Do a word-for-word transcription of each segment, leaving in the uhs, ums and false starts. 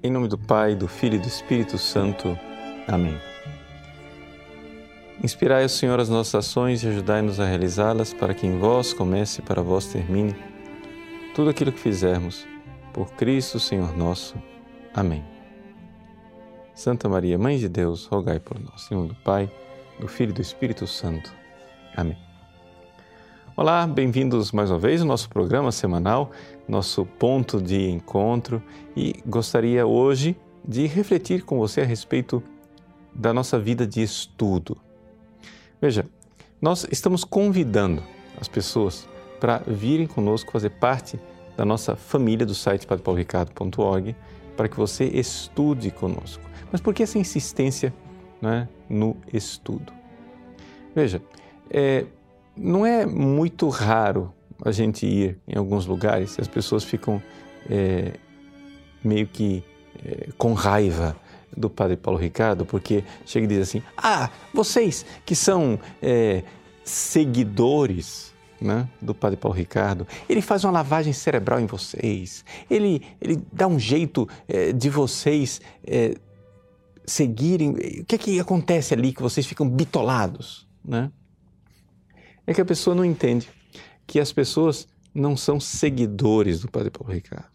Em nome do Pai, do Filho e do Espírito Santo. Amém. Inspirai o Senhor as nossas ações e ajudai-nos a realizá-las, para que em vós comece e para vós termine tudo aquilo que fizermos. Por Cristo, Senhor nosso. Amém. Santa Maria, Mãe de Deus, rogai por nós. Em nome do Pai, do Filho e do Espírito Santo. Amém. Olá, bem-vindos mais uma vez ao nosso programa semanal, nosso ponto de encontro, e gostaria hoje de refletir com você a respeito da nossa vida de estudo. Veja, nós estamos convidando as pessoas para virem conosco fazer parte da nossa família do site padre paulo ricardo ponto org, para que você estude conosco. Mas por que essa insistência, né, no estudo? Veja, é... não é muito raro a gente ir em alguns lugares e as pessoas ficam é, meio que é, com raiva do Padre Paulo Ricardo, porque chega e diz assim: ah, vocês que são é, seguidores, né, do Padre Paulo Ricardo, ele faz uma lavagem cerebral em vocês, ele, ele dá um jeito é, de vocês é, seguirem, o que é que acontece ali que vocês ficam bitolados, né? É que a pessoa não entende que as pessoas não são seguidores do Padre Paulo Ricardo.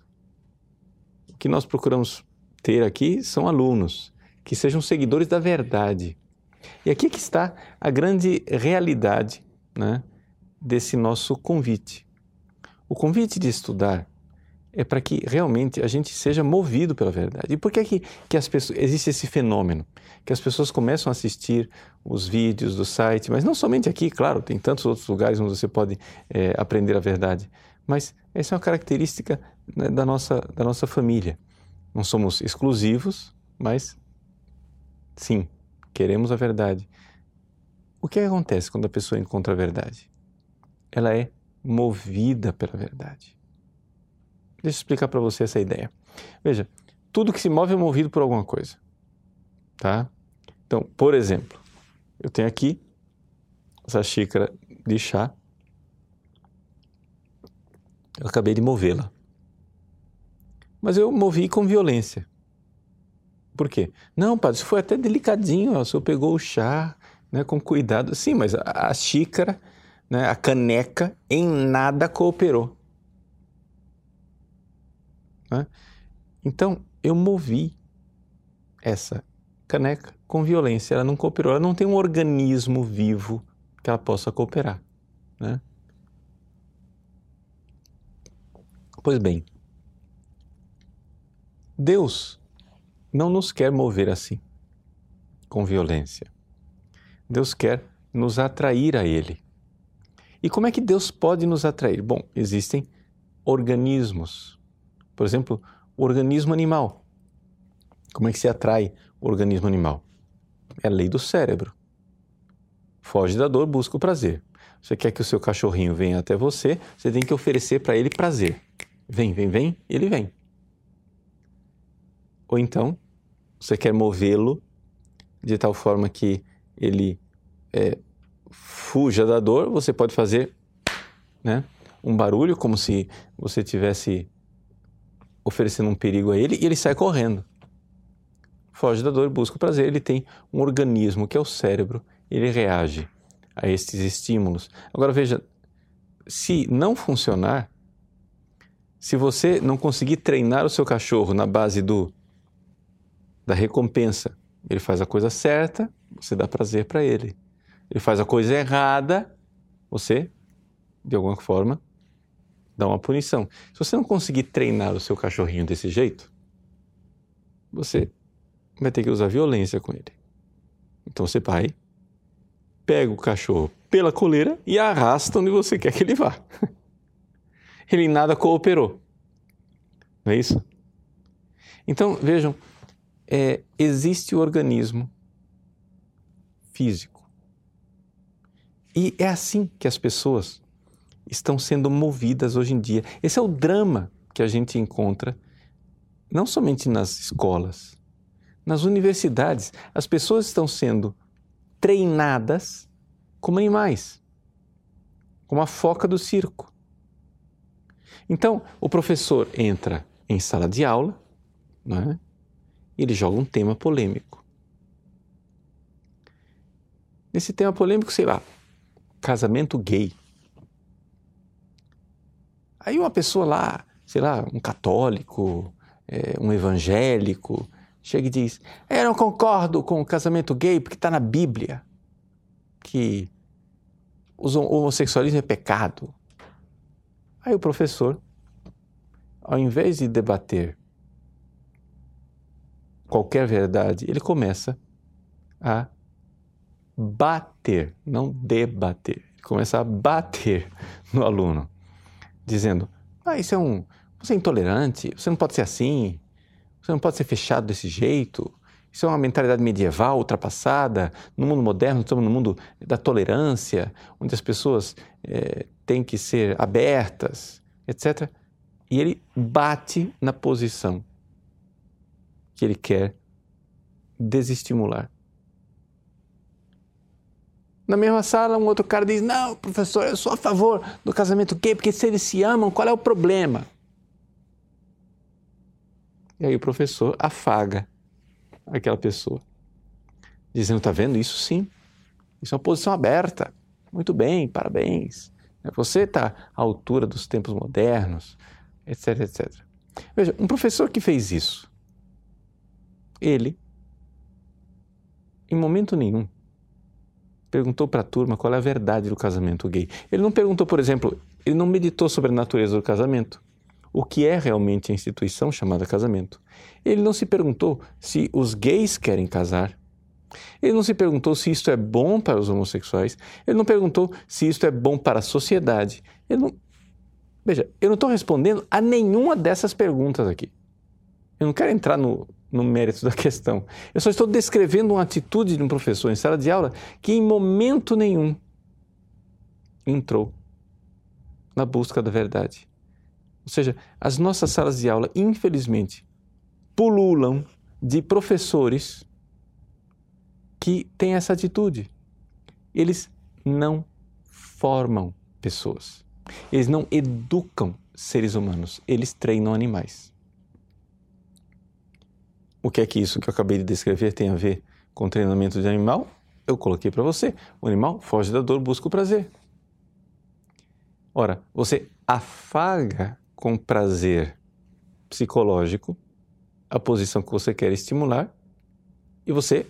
O que nós procuramos ter aqui são alunos que sejam seguidores da verdade. E aqui é que está a grande realidade, né, desse nosso convite. O convite de estudar é para que realmente a gente seja movido pela verdade. E por que, que, que as pessoas, existe esse fenômeno? Que as pessoas começam a assistir os vídeos do site, mas não somente aqui, claro, tem tantos outros lugares onde você pode é, aprender a verdade. Mas essa é uma característica, né, da nossa, da nossa família. Não somos exclusivos, mas sim, queremos a verdade. O que acontece quando a pessoa encontra a verdade? Ela é movida pela verdade. Deixa eu explicar para você essa ideia. Veja, tudo que se move é movido por alguma coisa, tá? Então, por exemplo, eu tenho aqui essa xícara de chá. Eu acabei de movê-la. Mas eu movi com violência. Por quê? Não, padre, isso foi até delicadinho, ó, o senhor pegou o chá, né, com cuidado. Sim, mas a, a xícara, né, a caneca, em nada cooperou. Né? Então, eu movi essa caneca com violência. Ela não cooperou, ela não tem um organismo vivo que ela possa cooperar. Né? Pois bem, Deus não nos quer mover assim, com violência. Deus quer nos atrair a Ele. E como é que Deus pode nos atrair? Bom, existem organismos. Por exemplo, o organismo animal. Como é que se atrai o organismo animal? É a lei do cérebro. Foge da dor, busca o prazer. Você quer que o seu cachorrinho venha até você, você tem que oferecer para ele prazer. Vem, vem, vem, ele vem. Ou então, você quer movê-lo de tal forma que ele é, fuja da dor, você pode fazer, né, um barulho como se você tivesse oferecendo um perigo a ele, e ele sai correndo. Foge da dor, busca o prazer, ele tem um organismo que é o cérebro, ele reage a estes estímulos. Agora veja, se não funcionar, se você não conseguir treinar o seu cachorro na base do, da recompensa, ele faz a coisa certa, você dá prazer para ele. Ele faz a coisa errada, você, de alguma forma, dá uma punição. Se você não conseguir treinar o seu cachorrinho desse jeito, você vai ter que usar violência com ele. Então você vai, pega o cachorro pela coleira e arrasta onde você quer que ele vá. Ele em nada cooperou. Não é isso? Então, vejam, é, existe o organismo físico. E é assim que as pessoas estão sendo movidas hoje em dia. Esse é o drama que a gente encontra não somente nas escolas, nas universidades. As pessoas estão sendo treinadas como animais, como a foca do circo. Então, o professor entra em sala de aula, não é? e ele joga um tema polêmico. Nesse tema polêmico, sei lá, casamento gay. Aí uma pessoa lá, sei lá, um católico, é, um evangélico, chega e diz, eu não concordo com o casamento gay porque está na Bíblia, que o homossexualismo é pecado. Aí o professor, ao invés de debater qualquer verdade, ele começa a bater, não debater. Ele começa a bater no aluno, dizendo, ah, isso é um, você é intolerante, você não pode ser assim, você não pode ser fechado desse jeito, isso é uma mentalidade medieval, ultrapassada, no mundo moderno, estamos no mundo da tolerância, onde as pessoas é, têm que ser abertas, etcétera. E ele bate na posição que ele quer desestimular. Na mesma sala, um outro cara diz, não, professor, eu sou a favor do casamento gay, porque se eles se amam, qual é o problema? E aí o professor afaga aquela pessoa, dizendo, tá vendo? Isso sim, isso é uma posição aberta. Muito bem, parabéns. Você está à altura dos tempos modernos, etc, etcétera. Veja, um professor que fez isso, ele, em momento nenhum, perguntou para a turma qual é a verdade do casamento gay. Ele não perguntou, por exemplo, ele não meditou sobre a natureza do casamento, o que é realmente a instituição chamada casamento. Ele não se perguntou se os gays querem casar. Ele não se perguntou se isto é bom para os homossexuais. Ele não perguntou se isto é bom para a sociedade. Ele não... Veja, eu não estou respondendo a nenhuma dessas perguntas aqui. Eu não quero entrar no, no mérito da questão. Eu só estou descrevendo uma atitude de um professor em sala de aula que em momento nenhum entrou na busca da verdade. Ou seja, as nossas salas de aula, infelizmente, pululam de professores que têm essa atitude. Eles não formam pessoas. Eles não educam seres humanos. Eles treinam animais. O que é que isso que eu acabei de descrever tem a ver com treinamento de animal? Eu coloquei para você. O animal foge da dor, busca o prazer. Ora, você afaga com prazer psicológico a posição que você quer estimular e você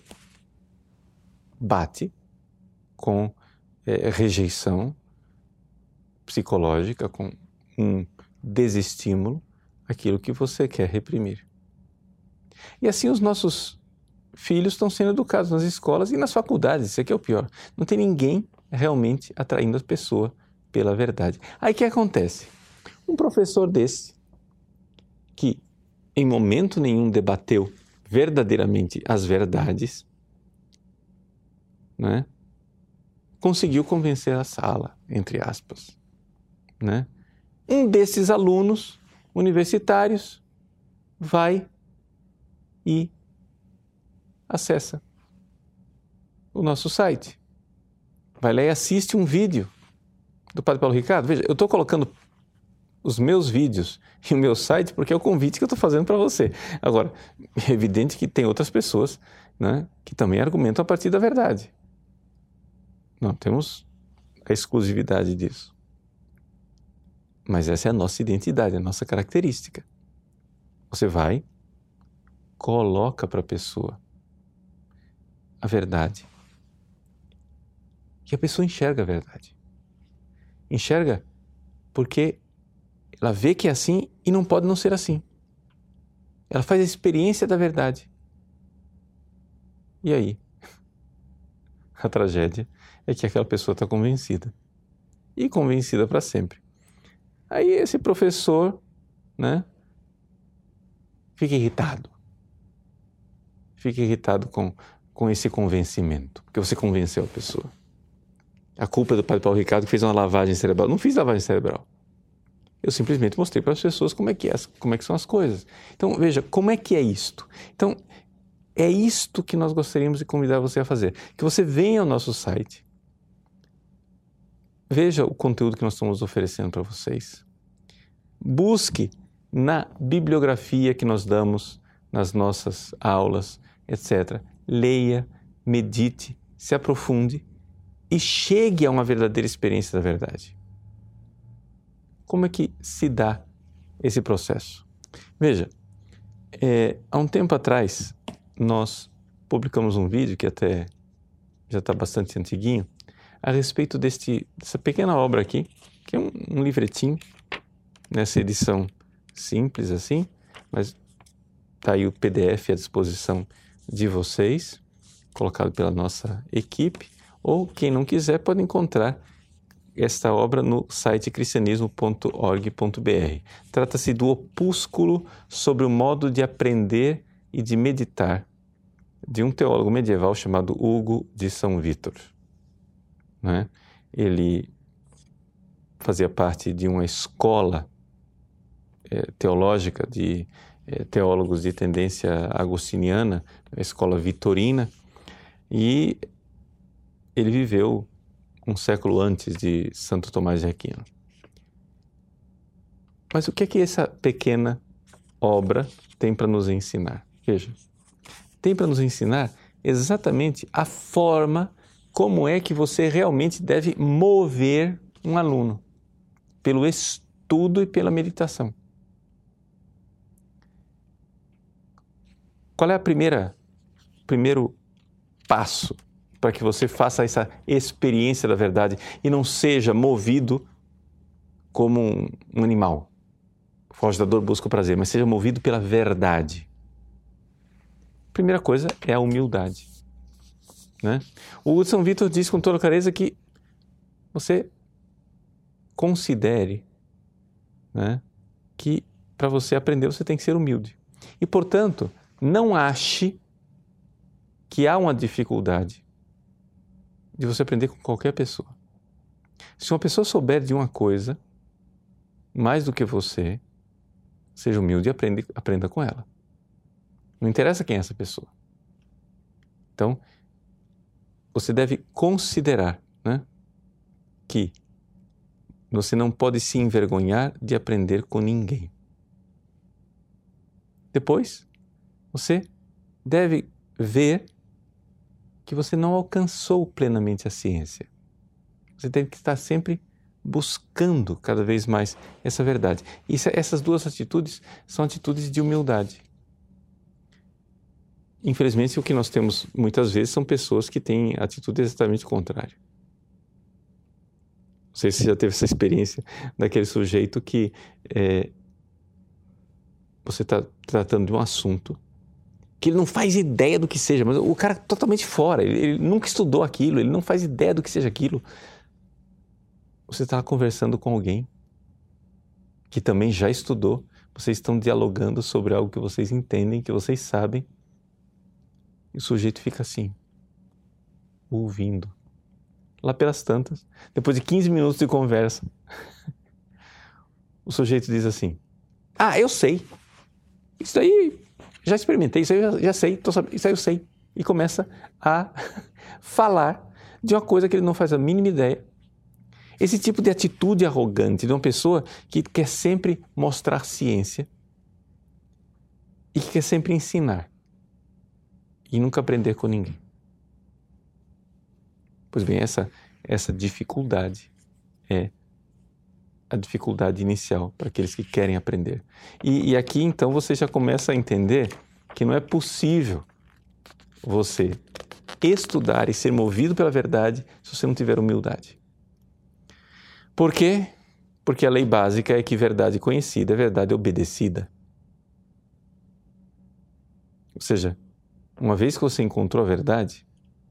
bate com é, rejeição psicológica, com um desestímulo aquilo que você quer reprimir. E assim os nossos filhos estão sendo educados nas escolas e nas faculdades, isso aqui é o pior. Não tem ninguém realmente atraindo a pessoa pela verdade. Aí o que acontece? Um professor desse, que em momento nenhum debateu verdadeiramente as verdades, né? Conseguiu convencer a sala, entre aspas. Né? Um desses alunos universitários vai e acessa o nosso site. Vai lá e assiste um vídeo do Padre Paulo Ricardo. Veja, eu estou colocando os meus vídeos e o meu site porque é o convite que eu estou fazendo para você. Agora, é evidente que tem outras pessoas, né, que também argumentam a partir da verdade. Não temos a exclusividade disso. Mas essa é a nossa identidade, a nossa característica. Você vai, coloca para a pessoa a verdade. E a pessoa enxerga a verdade. Enxerga porque ela vê que é assim e não pode não ser assim. Ela faz a experiência da verdade. E aí? A tragédia é que aquela pessoa está convencida. E convencida para sempre. Aí esse professor, né, fica irritado. Fica irritado com, com esse convencimento, porque você convenceu a pessoa. A culpa é do Padre Paulo Ricardo que fez uma lavagem cerebral. Não fiz lavagem cerebral. Eu simplesmente mostrei para as pessoas como é que é, como é que são as coisas. Então, veja, como é que é isto? Então, é isto que nós gostaríamos de convidar você a fazer. Que você venha ao nosso site, veja o conteúdo que nós estamos oferecendo para vocês. Busque na bibliografia que nós damos nas nossas aulas, etcétera. Leia, medite, se aprofunde e chegue a uma verdadeira experiência da verdade. Como é que se dá esse processo? Veja, é, há um tempo atrás nós publicamos um vídeo que até já está bastante antiguinho, a respeito deste, dessa pequena obra aqui, que é um, um livretinho, nessa edição simples assim, mas está aí o P D F à disposição de vocês, colocado pela nossa equipe, ou quem não quiser pode encontrar esta obra no site cristianismo ponto org ponto b r. Trata-se do opúsculo sobre o modo de aprender e de meditar de um teólogo medieval chamado Hugo de São Vítor. Né? Ele fazia parte de uma escola é, teológica de é, teólogos de tendência agostiniana, a escola vitorina, e ele viveu um século antes de Santo Tomás de Aquino. Mas o que é que essa pequena obra tem para nos ensinar? Veja, tem para nos ensinar exatamente a forma como é que você realmente deve mover um aluno, pelo estudo e pela meditação. Qual é a primeira, primeiro passo para que você faça essa experiência da verdade e não seja movido como um, um animal? Foge da dor, busca o prazer, mas seja movido pela verdade. Primeira coisa é a humildade. Né? O São Vítor diz com toda clareza que você considere, né, que para você aprender você tem que ser humilde. E, portanto, não ache que há uma dificuldade de você aprender com qualquer pessoa. Se uma pessoa souber de uma coisa mais do que você, seja humilde e aprenda, aprenda com ela. Não interessa quem é essa pessoa. Então, você deve considerar, né, que você não pode se envergonhar de aprender com ninguém. Depois, você deve ver que você não alcançou plenamente a ciência. Você tem que estar sempre buscando cada vez mais essa verdade. E essas duas atitudes são atitudes de humildade. Infelizmente, o que nós temos muitas vezes são pessoas que têm atitude exatamente contrária. Não sei se você já teve essa experiência daquele sujeito que é, você está tratando de um assunto que ele não faz ideia do que seja, mas o cara é totalmente fora, ele, ele nunca estudou aquilo, ele não faz ideia do que seja aquilo. Você está conversando com alguém que também já estudou, vocês estão dialogando sobre algo que vocês entendem, que vocês sabem, e o sujeito fica assim, ouvindo. Lá pelas tantas, depois de quinze minutos de conversa, o sujeito diz assim, ah, eu sei, isso aí, já experimentei, isso aí eu já, já sei, tô sabendo, isso aí eu sei. E começa a falar de uma coisa que ele não faz a mínima ideia. Esse tipo de atitude arrogante de uma pessoa que quer sempre mostrar ciência e que quer sempre ensinar e nunca aprender com ninguém. Pois bem, essa, essa dificuldade é a dificuldade inicial para aqueles que querem aprender. E, e aqui, então, você já começa a entender que não é possível você estudar e ser movido pela verdade se você não tiver humildade. Por quê? Porque a lei básica é que verdade conhecida é verdade obedecida. Ou seja, uma vez que você encontrou a verdade,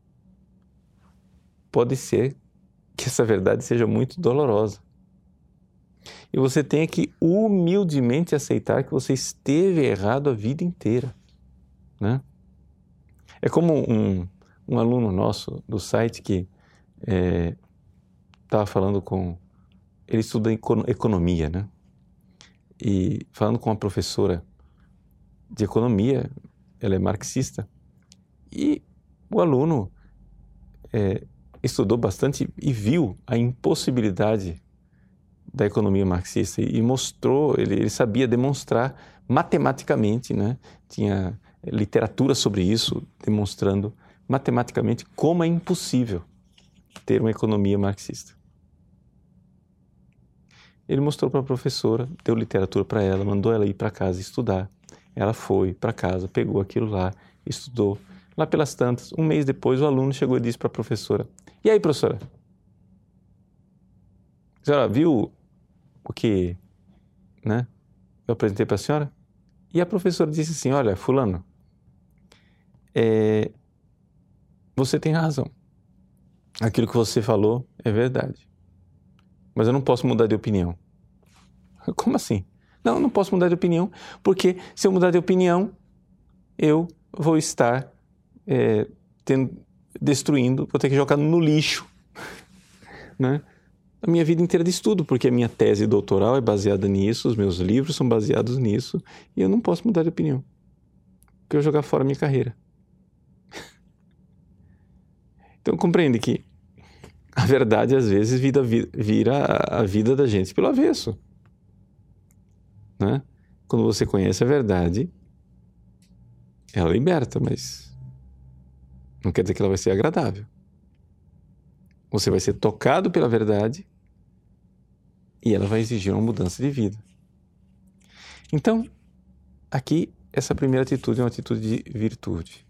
pode ser que essa verdade seja muito dolorosa. E você tenha que humildemente aceitar que você esteve errado a vida inteira. Né? É como um, um aluno nosso do site que estava é, falando com... Ele estuda economia, né? E falando com uma professora de economia, ela é marxista, e o aluno é, estudou bastante e viu a impossibilidade da economia marxista e mostrou, ele, ele sabia demonstrar matematicamente, né? Tinha literatura sobre isso, demonstrando matematicamente como é impossível ter uma economia marxista. Ele mostrou para a professora, deu literatura para ela, mandou ela ir para casa estudar. Ela foi para casa, pegou aquilo lá, estudou. Lá pelas tantas, um mês depois, o aluno chegou e disse para a professora: "E aí, professora? A senhora viu o que, né, eu apresentei para a senhora?" E a professora disse assim: "Olha, fulano, é, você tem razão. Aquilo que você falou é verdade. Mas eu não posso mudar de opinião." "Como assim?" "Não, eu não posso mudar de opinião, porque se eu mudar de opinião, eu vou estar é, tendo, destruindo, vou ter que jogar no lixo, né, a minha vida inteira de estudo, porque a minha tese doutoral é baseada nisso, os meus livros são baseados nisso, e eu não posso mudar de opinião, porque eu vou jogar fora a minha carreira." Então compreende que a verdade às vezes vira, vira a vida da gente pelo avesso, né? Quando você conhece a verdade, ela liberta, mas não quer dizer que ela vai ser agradável. Você vai ser tocado pela verdade e ela vai exigir uma mudança de vida. Então, aqui, essa primeira atitude é uma atitude de virtude.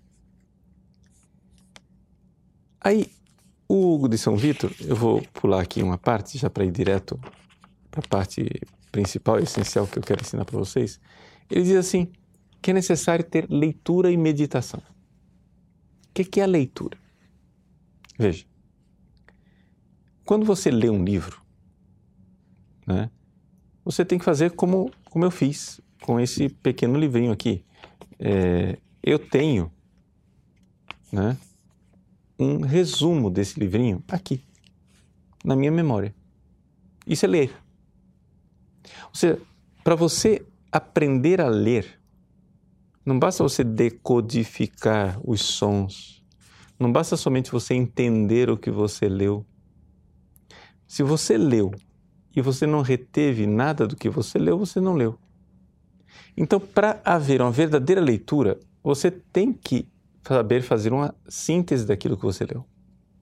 Aí, o Hugo de São Vítor, eu vou pular aqui uma parte, já para ir direto para a parte principal e essencial que eu quero ensinar para vocês. Ele diz assim, que é necessário ter leitura e meditação. O que, que é a leitura? Veja, quando você lê um livro, né, você tem que fazer como, como eu fiz com esse pequeno livrinho aqui. É, eu tenho, né, um resumo desse livrinho aqui, na minha memória. Isso é ler. Ou seja, para você aprender a ler, não basta você decodificar os sons, não basta somente você entender o que você leu. Se você leu e você não reteve nada do que você leu, você não leu. Então, para haver uma verdadeira leitura, você tem que saber fazer uma síntese daquilo que você leu.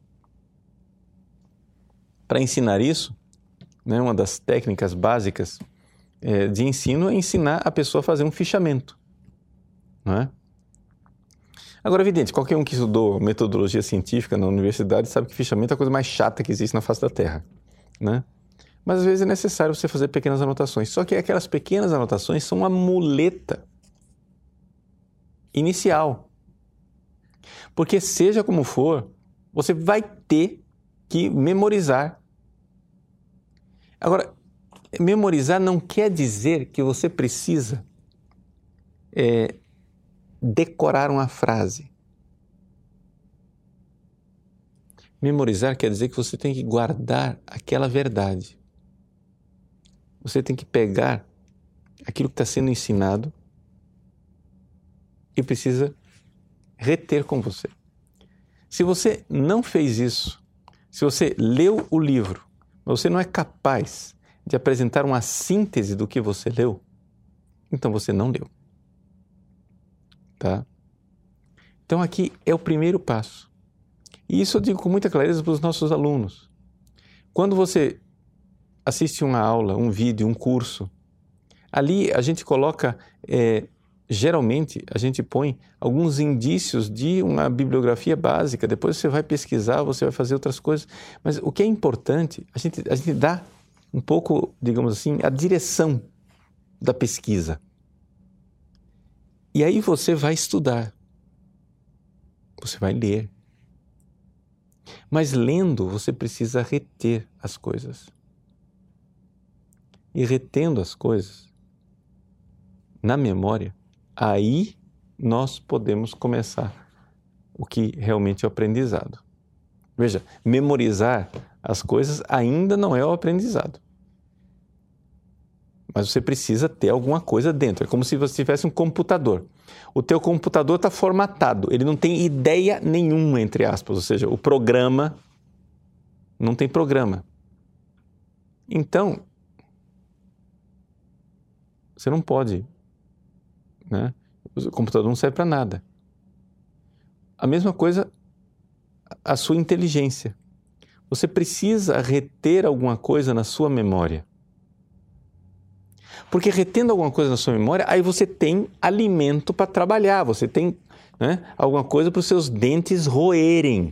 Para ensinar isso, né, uma das técnicas básicas é, de ensino é ensinar a pessoa a fazer um fichamento. Não é? Agora, evidente, qualquer um que estudou metodologia científica na universidade sabe que fichamento é a coisa mais chata que existe na face da Terra, né? Mas às vezes é necessário você fazer pequenas anotações. Só que aquelas pequenas anotações são uma muleta inicial. Porque seja como for, você vai ter que memorizar. Agora, memorizar não quer dizer que você precisa é, decorar uma frase. Memorizar quer dizer que você tem que guardar aquela verdade. Você tem que pegar aquilo que está sendo ensinado e precisa reter com você. Se você não fez isso, se você leu o livro, mas você não é capaz de apresentar uma síntese do que você leu, então você não leu. Tá? Então aqui é o primeiro passo. E isso eu digo com muita clareza para os nossos alunos. Quando você assiste uma aula, um vídeo, um curso, ali a gente coloca, é, geralmente a gente põe alguns indícios de uma bibliografia básica, depois você vai pesquisar, você vai fazer outras coisas, mas o que é importante, a gente, a gente dá um pouco, digamos assim, a direção da pesquisa. E aí você vai estudar, você vai ler. Mas lendo, você precisa reter as coisas. E retendo as coisas na memória, aí nós podemos começar o que realmente é o aprendizado. Veja, memorizar as coisas ainda não é o aprendizado. Mas você precisa ter alguma coisa dentro. É como se você tivesse um computador. O teu computador está formatado. Ele não tem ideia nenhuma, entre aspas. Ou seja, o programa não tem programa. Então, Você não pode, né? O computador não serve para nada. A mesma coisa, a sua inteligência. Você precisa reter alguma coisa na sua memória. Porque retendo alguma coisa na sua memória, aí você tem alimento para trabalhar, você tem, né, alguma coisa para os seus dentes roerem.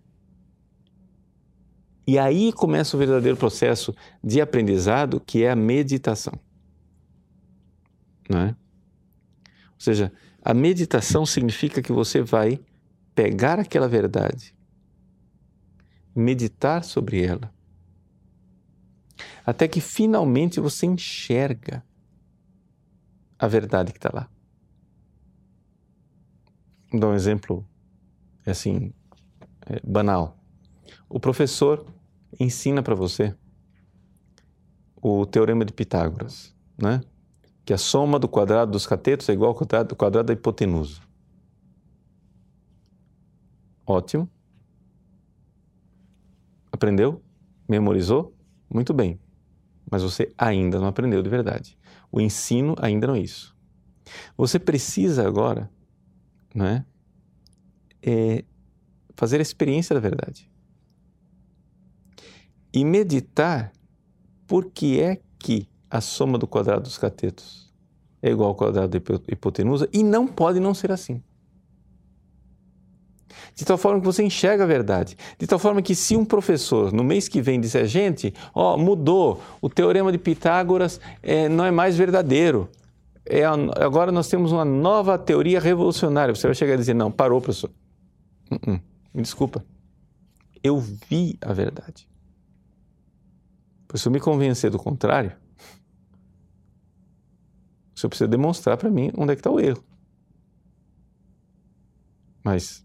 E aí começa o verdadeiro processo de aprendizado, que é a meditação. Não é? Ou seja, a meditação significa que você vai pegar aquela verdade, meditar sobre ela, até que finalmente você enxerga a verdade que está lá. Vou dar um exemplo assim, é, banal. O professor ensina para você o teorema de Pitágoras, né? Que a soma do quadrado dos catetos é igual ao quadrado, ao quadrado da hipotenusa. Ótimo. Aprendeu? Memorizou? Muito bem. Mas você ainda não aprendeu de verdade. O ensino ainda não é isso. Você precisa agora, né, é, fazer a experiência da verdade. E meditar por que é que a soma do quadrado dos catetos é igual ao quadrado da hipotenusa e não pode não ser assim. De tal forma que você enxerga a verdade. De tal forma que se um professor no mês que vem disser, gente, ó, mudou, o teorema de Pitágoras é, não é mais verdadeiro. É, agora nós temos uma nova teoria revolucionária. Você vai chegar e dizer, não, parou, professor. Uh-uh, me desculpa. Eu vi a verdade. Se eu me convencer do contrário, você precisa demonstrar para mim onde é que está o erro. Mas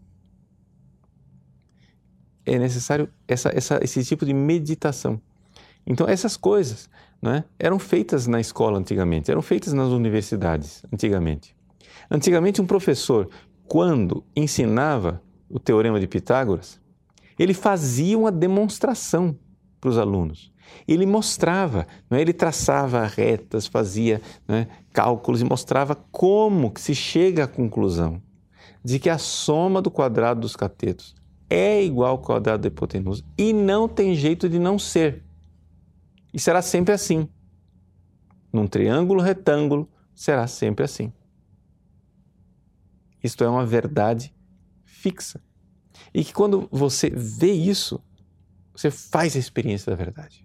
é necessário essa, essa, esse tipo de meditação. Então, essas coisas, né, eram feitas na escola antigamente, eram feitas nas universidades antigamente. Antigamente, um professor, quando ensinava o teorema de Pitágoras, ele fazia uma demonstração para os alunos. Ele mostrava, não é? Ele traçava retas, fazia, né, cálculos e mostrava como que se chega à conclusão de que a soma do quadrado dos catetos é igual ao quadrado da hipotenusa e não tem jeito de não ser. E será sempre assim. Num triângulo retângulo, será sempre assim. Isto é uma verdade fixa. E que quando você vê isso, você faz a experiência da verdade.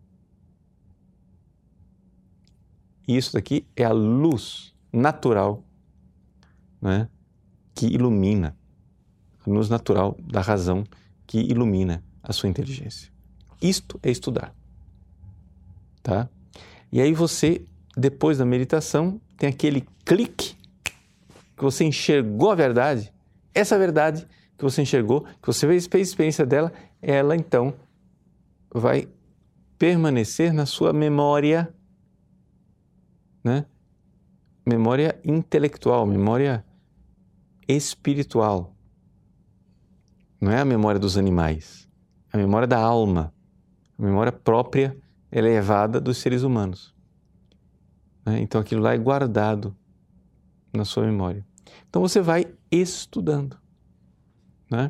E isso daqui é a luz natural, né, que ilumina, a luz natural da razão que ilumina a sua inteligência. Isto é estudar. Tá? E aí você, depois da meditação, tem aquele clique que você enxergou a verdade. Essa verdade que você enxergou, que você fez a experiência dela, ela então vai permanecer na sua memória, né? Memória intelectual, memória espiritual. Não é a memória dos animais, é a memória da alma, a memória própria, elevada dos seres humanos. Né? Então aquilo lá é guardado na sua memória. Então você vai estudando. Né?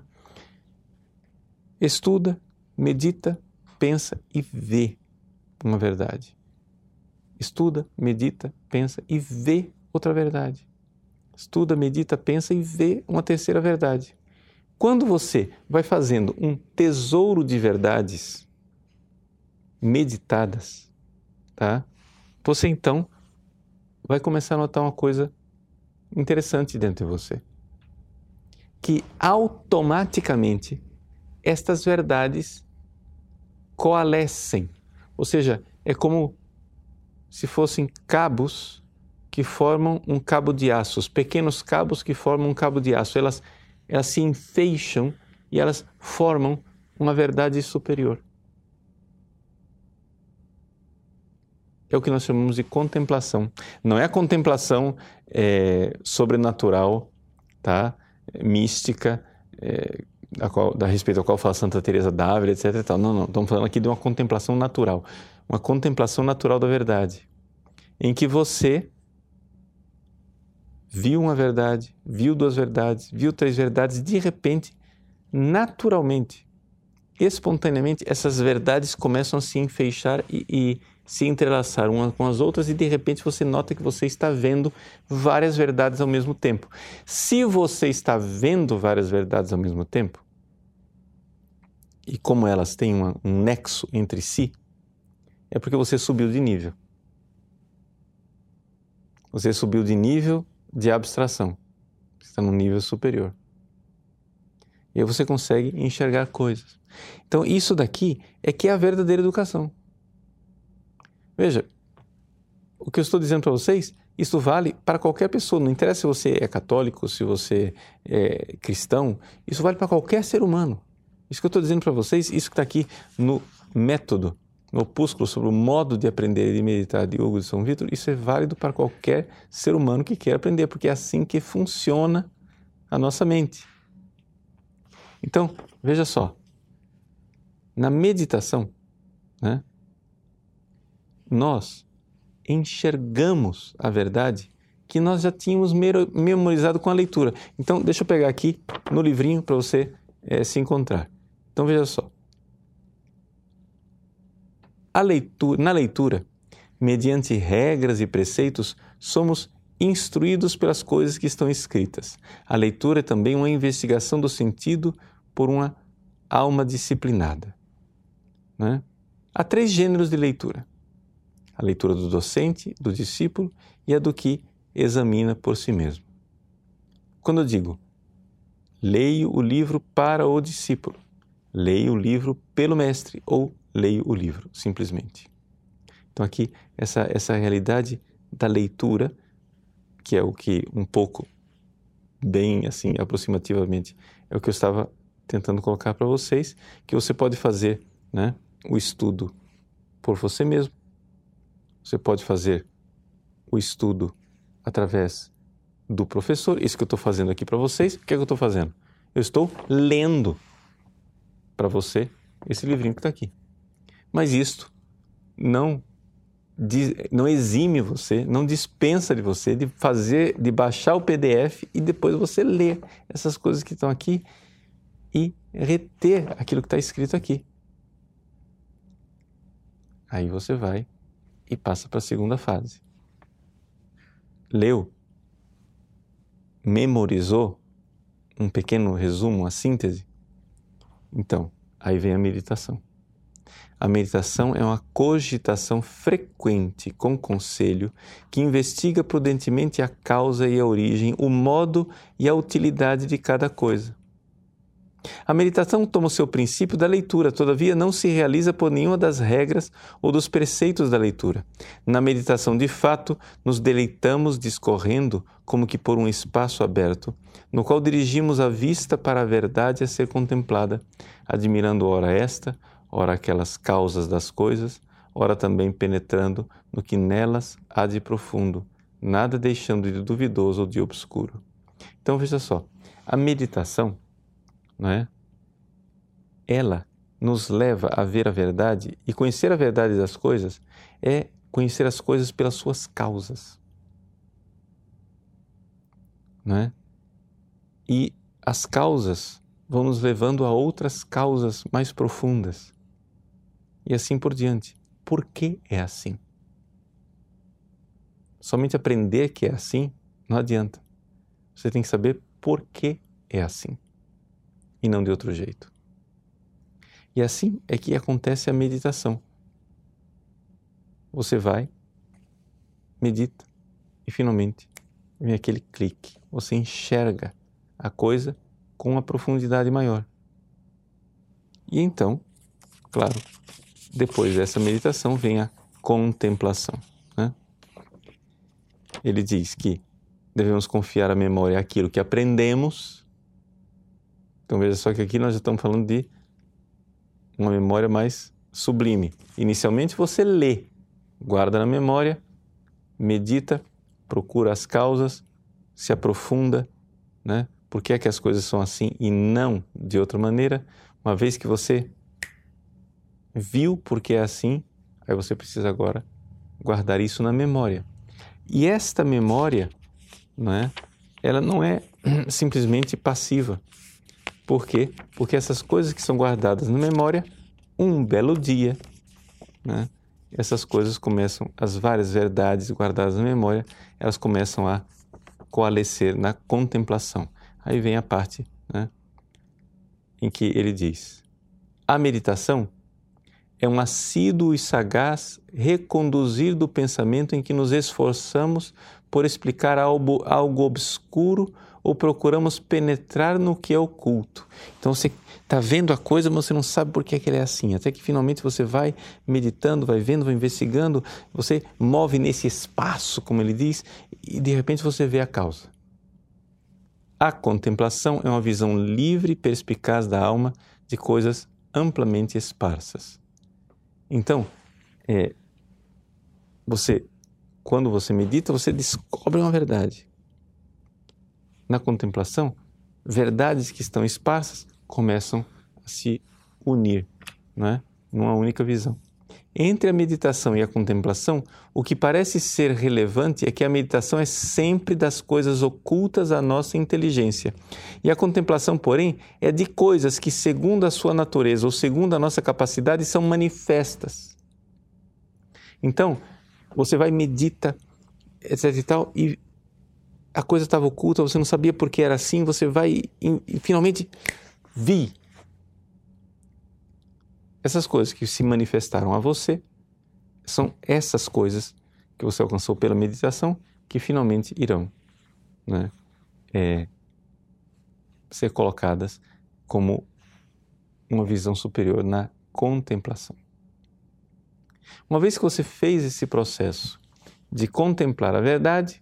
Estuda, medita, pensa e vê uma verdade. Estuda, medita, pensa e vê outra verdade. Estuda, medita, pensa e vê uma terceira verdade. Quando você vai fazendo um tesouro de verdades meditadas, tá? Você então vai começar a notar uma coisa interessante dentro de você. Que automaticamente estas verdades coalescem. Ou seja, é como se fossem cabos que formam um cabo de aço, os pequenos cabos que formam um cabo de aço. Elas, elas se enfeixam e elas formam uma verdade superior. É o que nós chamamos de contemplação. Não é a contemplação é, sobrenatural, tá? Mística, é, a, qual, a respeito da qual fala Santa Teresa d'Ávila, etcétera e tal. Não, não. Estamos falando aqui de uma contemplação natural. Uma contemplação natural da verdade. Em que você viu uma verdade, viu duas verdades, viu três verdades, de repente, naturalmente, espontaneamente, essas verdades começam a se enfeixar e, e se entrelaçar umas com as outras e de repente você nota que você está vendo várias verdades ao mesmo tempo. Se você está vendo várias verdades ao mesmo tempo, e como elas têm uma, um nexo entre si, é porque você subiu de nível. Você subiu de nível de abstração. Você está num nível superior. E aí você consegue enxergar coisas. Então isso daqui é que é a verdadeira educação. Veja, o que eu estou dizendo para vocês, isso vale para qualquer pessoa. Não interessa se você é católico, se você é cristão, isso vale para qualquer ser humano. Isso que eu estou dizendo para vocês, isso que está aqui no método, no opúsculo sobre o modo de aprender e de meditar de Hugo de São Vítor, isso é válido para qualquer ser humano que queira aprender, porque é assim que funciona a nossa mente. Então, veja só, na meditação, né, nós enxergamos a verdade que nós já tínhamos memorizado com a leitura. Então, deixa eu pegar aqui no livrinho para você é, se encontrar. Então, veja só. A leitura, na leitura, mediante regras e preceitos, somos instruídos pelas coisas que estão escritas. A leitura é também uma investigação do sentido por uma alma disciplinada. Né? Há três gêneros de leitura. A leitura do docente, do discípulo e a do que examina por si mesmo. Quando eu digo, leio o livro para o discípulo, leio o livro pelo mestre ou leio o livro, simplesmente. Então aqui, essa, essa realidade da leitura, que é o que um pouco, bem assim, aproximativamente, é o que eu estava tentando colocar para vocês, que você pode fazer, né, o estudo por você mesmo, você pode fazer o estudo através do professor, isso que eu estou fazendo aqui para vocês. O que é que eu estou fazendo? Eu estou lendo para você esse livrinho que está aqui. Mas isto não, não exime você, não dispensa de você de fazer, de baixar o P D F e depois você ler essas coisas que estão aqui e reter aquilo que está escrito aqui. Aí você vai e passa para a segunda fase. Leu, memorizou um pequeno resumo, uma síntese? Então, aí vem a meditação. A meditação é uma cogitação frequente com conselho que investiga prudentemente a causa e a origem, o modo e a utilidade de cada coisa. A meditação toma o seu princípio da leitura, todavia não se realiza por nenhuma das regras ou dos preceitos da leitura. Na meditação, de fato, nos deleitamos discorrendo como que por um espaço aberto, no qual dirigimos a vista para a verdade a ser contemplada, admirando ora esta, ora aquelas causas das coisas, ora também penetrando no que nelas há de profundo, nada deixando de duvidoso ou de obscuro. Então veja só, a meditação, não é? Ela nos leva a ver a verdade, e conhecer a verdade das coisas é conhecer as coisas pelas suas causas. Não é? E as causas vão nos levando a outras causas mais profundas. E assim por diante. Por que é assim? Somente aprender que é assim não adianta. Você tem que saber por que é assim. E não de outro jeito. E assim é que acontece a meditação. Você vai, medita e finalmente vem aquele clique. Você enxerga a coisa com uma profundidade maior. E então, claro, depois dessa meditação vem a contemplação. Né? Ele diz que devemos confiar a memória àquilo que aprendemos. Então veja só que aqui nós já estamos falando de uma memória mais sublime. Inicialmente você lê, guarda na memória, medita, procura as causas, se aprofunda, né? Por que é que as coisas são assim e não de outra maneira? Uma vez que você viu por que é assim, aí você precisa agora guardar isso na memória. E esta memória não é? Ela não é simplesmente passiva. Por quê? Porque essas coisas que são guardadas na memória, um belo dia, né, essas coisas começam, as várias verdades guardadas na memória, elas começam a coalescer na contemplação. Aí vem a parte, né, em que ele diz: a meditação é um assíduo e sagaz reconduzir do pensamento em que nos esforçamos por explicar algo, algo obscuro ou procuramos penetrar no que é oculto. Então você está vendo a coisa, mas você não sabe por que, é que ela é assim. Até que finalmente você vai meditando, vai vendo, vai investigando, você move nesse espaço, como ele diz, e de repente você vê a causa. A contemplação é uma visão livre e perspicaz da alma de coisas amplamente esparsas. Então, é, você, quando você medita, você descobre uma verdade. Na contemplação, verdades que estão esparsas começam a se unir, não é? Numa única visão. Entre a meditação e a contemplação, o que parece ser relevante é que a meditação é sempre das coisas ocultas à nossa inteligência. E a contemplação, porém, é de coisas que, segundo a sua natureza ou segundo a nossa capacidade, são manifestas. Então, você vai medita, etc e tal, e a coisa estava oculta, você não sabia por que era assim, você vai e, e finalmente vi. Essas coisas que se manifestaram a você são essas coisas que você alcançou pela meditação que finalmente irão, né, é, ser colocadas como uma visão superior na contemplação. Uma vez que você fez esse processo de contemplar a verdade,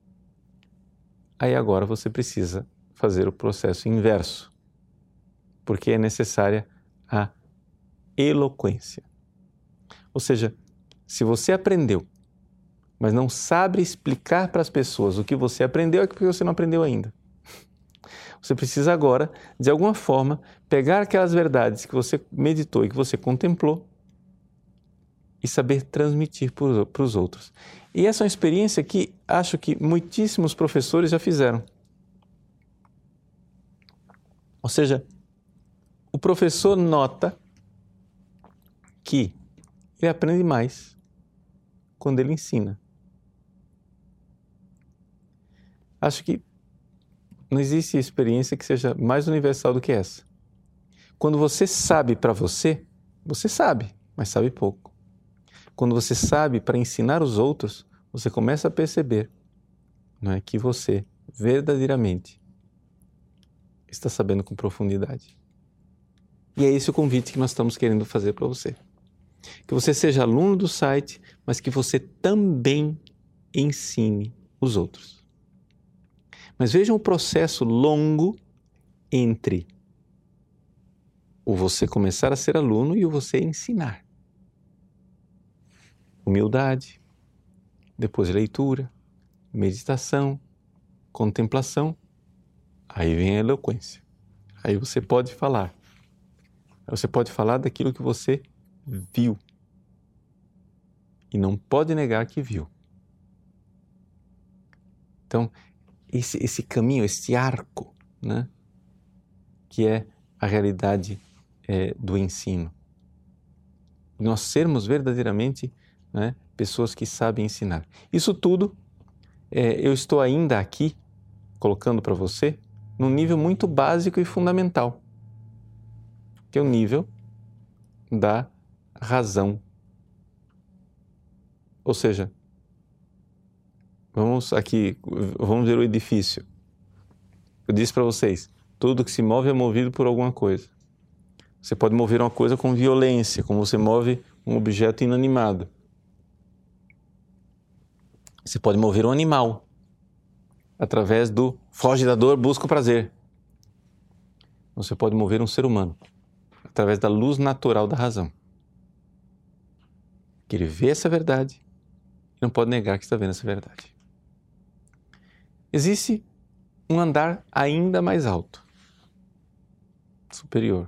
aí agora você precisa fazer o processo inverso, porque é necessária a eloquência. Ou seja, se você aprendeu, mas não sabe explicar para as pessoas o que você aprendeu, é porque você não aprendeu ainda. Você precisa agora, de alguma forma, pegar aquelas verdades que você meditou e que você contemplou e saber transmitir para os outros. E essa é uma experiência que acho que muitíssimos professores já fizeram. Ou seja, o professor nota que ele aprende mais quando ele ensina. Acho que não existe experiência que seja mais universal do que essa. Quando você sabe para você, você sabe, mas sabe pouco. Quando você sabe para ensinar os outros, você começa a perceber, não é, que você verdadeiramente está sabendo com profundidade. E é esse o convite que nós estamos querendo fazer para você. Que você seja aluno do site, mas que você também ensine os outros. Mas vejam o processo longo entre o você começar a ser aluno e o você ensinar. Humildade, depois leitura, meditação, contemplação, aí vem a eloquência. Aí você pode falar. Aí você pode falar daquilo que você viu e não pode negar que viu. Então, esse, esse caminho, esse arco, né, que é a realidade é, do ensino. Nós sermos verdadeiramente, né, pessoas que sabem ensinar. Isso tudo é, eu estou ainda aqui colocando para você num nível muito básico e fundamental, que é o nível da razão. Ou seja, vamos aqui, vamos ver o edifício. Eu disse para vocês, tudo que se move é movido por alguma coisa. Você pode mover uma coisa com violência, como você move um objeto inanimado. Você pode mover um animal através do foge da dor, busca o prazer. Você pode mover um ser humano através da luz natural da razão. Que ele vê essa verdade e não pode negar que está vendo essa verdade. Existe um andar ainda mais alto, superior,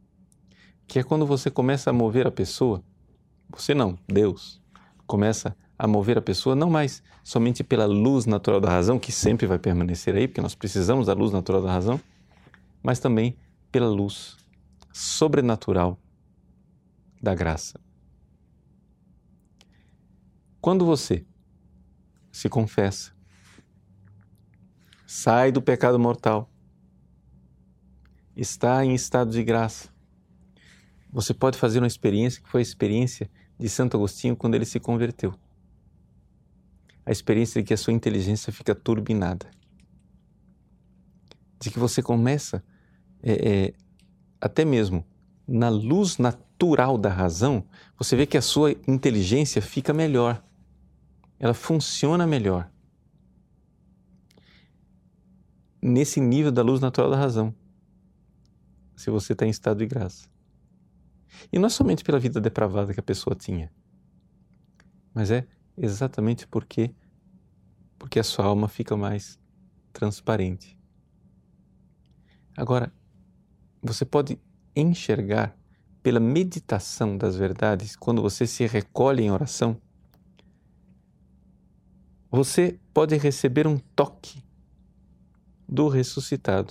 que é quando você começa a mover a pessoa, você não, Deus, começa a mover a pessoa, não mais somente pela luz natural da razão, que sempre vai permanecer aí, porque nós precisamos da luz natural da razão, mas também pela luz sobrenatural da graça. Quando você se confessa, sai do pecado mortal, está em estado de graça, você pode fazer uma experiência que foi a experiência de Santo Agostinho quando ele se converteu. A experiência de que a sua inteligência fica turbinada. De que você começa, é, é, até mesmo na luz natural da razão, você vê que a sua inteligência fica melhor. Ela funciona melhor. Nesse nível da luz natural da razão. Se você está em estado de graça. E não é somente pela vida depravada que a pessoa tinha, mas é exatamente porque, porque a sua alma fica mais transparente. Agora, você pode enxergar pela meditação das verdades, quando você se recolhe em oração, você pode receber um toque do ressuscitado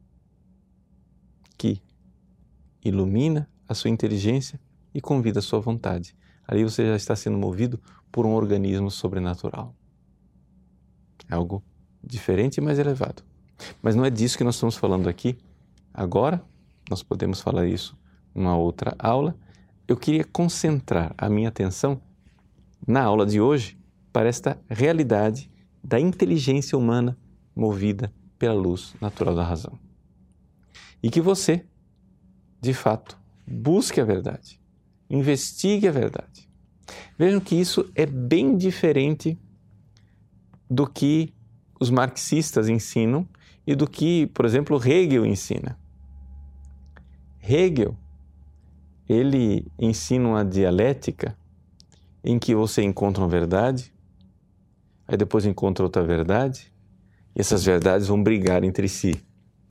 que ilumina a sua inteligência e convida a sua vontade. Ali você já está sendo movido por um organismo sobrenatural. Algo diferente e mais elevado. Mas não é disso que nós estamos falando aqui. Agora, nós podemos falar isso numa outra aula. Eu queria concentrar a minha atenção na aula de hoje para esta realidade da inteligência humana movida pela luz natural da razão. E que você, de fato, busque a verdade, investigue a verdade. Vejam que isso é bem diferente do que os marxistas ensinam e do que, por exemplo, Hegel ensina. Hegel, ele ensina uma dialética em que você encontra uma verdade, aí depois encontra outra verdade, e essas verdades vão brigar entre si.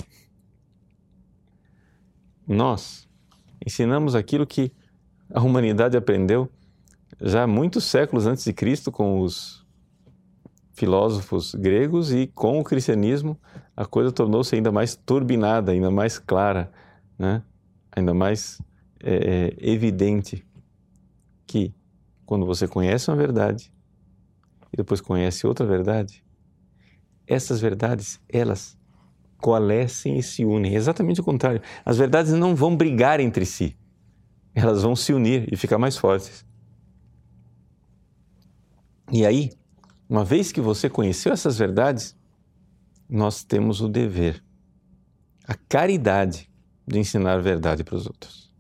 Nós ensinamos aquilo que a humanidade aprendeu já muitos séculos antes de Cristo com os filósofos gregos, e com o cristianismo a coisa tornou-se ainda mais turbinada, ainda mais clara, né? Ainda mais é, evidente que quando você conhece uma verdade e depois conhece outra verdade, essas verdades, elas coalescem e se unem. É exatamente o contrário. As verdades não vão brigar entre si. Elas vão se unir e ficar mais fortes. E aí, uma vez que você conheceu essas verdades, nós temos o dever, a caridade de ensinar a verdade para os outros.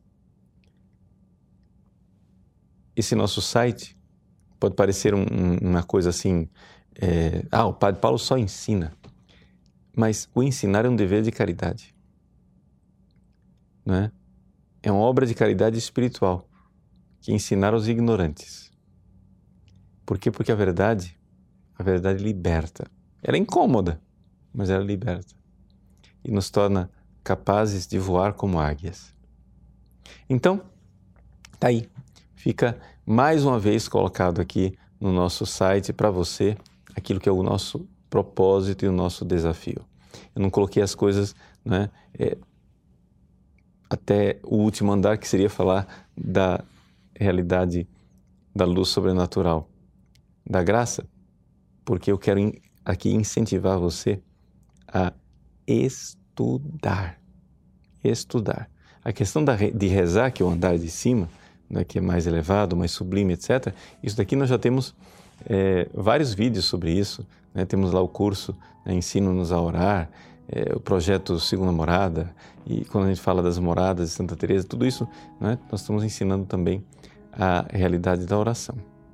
Esse nosso site pode parecer um, uma coisa assim, é, ah, o Padre Paulo só ensina. Mas o ensinar é um dever de caridade, não é? É uma obra de caridade espiritual, que é ensinar aos ignorantes. Por quê? Porque a verdade, a verdade liberta. Ela é incômoda, mas ela liberta. E nos torna capazes de voar como águias. Então, tá aí. Fica mais uma vez colocado aqui no nosso site para você aquilo que é o nosso propósito e o nosso desafio. Eu não coloquei as coisas, né, é, até o último andar, que seria falar da realidade da luz sobrenatural, da graça, porque eu quero in, aqui incentivar você a estudar. Estudar. A questão da, de rezar, que é o andar de cima, né, que é mais elevado, mais sublime, etcétera, isso daqui nós já temos é, vários vídeos sobre isso. Né? Temos lá o curso, né, Ensino-nos a Orar, é, o projeto Segunda Morada, e quando a gente fala das moradas de Santa Teresa, tudo isso, né, nós estamos ensinando também a realidade da oração.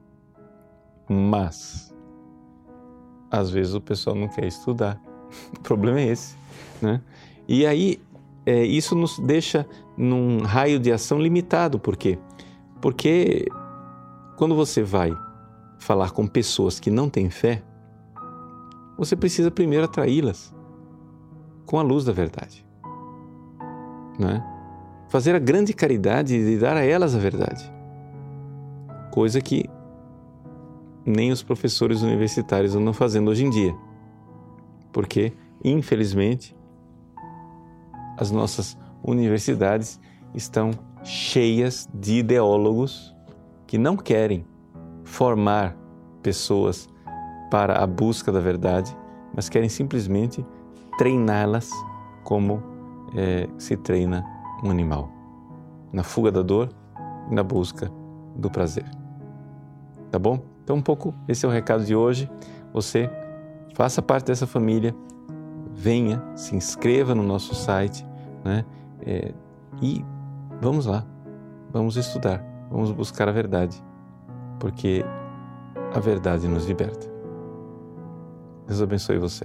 Mas, às vezes o pessoal não quer estudar. O problema é esse, né? E aí, é, isso nos deixa num raio de ação limitado. Por quê? Porque quando você vai falar com pessoas que não têm fé, você precisa primeiro atraí-las com a luz da verdade, né? Fazer a grande caridade de dar a elas a verdade, coisa que nem os professores universitários andam fazendo hoje em dia. Porque, infelizmente, as nossas universidades estão cheias de ideólogos que não querem formar pessoas para a busca da verdade, mas querem simplesmente treiná-las como é, se treina um animal, na fuga da dor e na busca do prazer. Tá bom? Então, um pouco, esse é o recado de hoje. Você faça parte dessa família, venha, se inscreva no nosso site, né? É, e vamos lá, vamos estudar, vamos buscar a verdade, porque a verdade nos liberta. Deus abençoe você.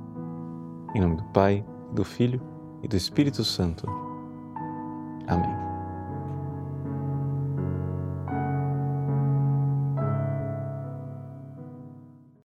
Em nome do Pai, do Filho e do Espírito Santo. Amém.